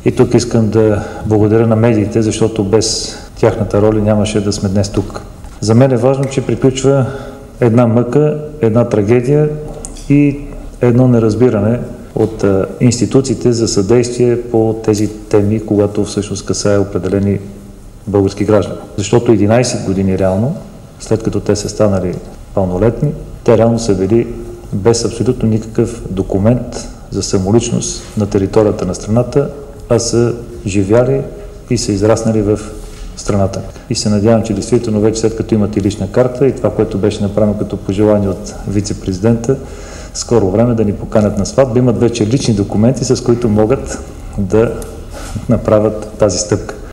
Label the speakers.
Speaker 1: И тук искам да благодаря на медиите, защото без тяхната роля нямаше да сме днес тук. За мен е важно, че приключва една мъка, една трагедия и едно неразбиране от институциите за съдействие по тези теми, когато всъщност касае определени български граждани. Защото 11 години реално, след като те са станали пълнолетни, те реално са били без абсолютно никакъв документ за самоличност на територията на страната, а са живяли и са израснали в страната. И се надявам, че действително вече след като имат и лична карта и това, което беше направено като пожелание от вице-президента, скоро време да ни поканят на сватба, имат вече лични документи, с които могат да направят тази стъпка.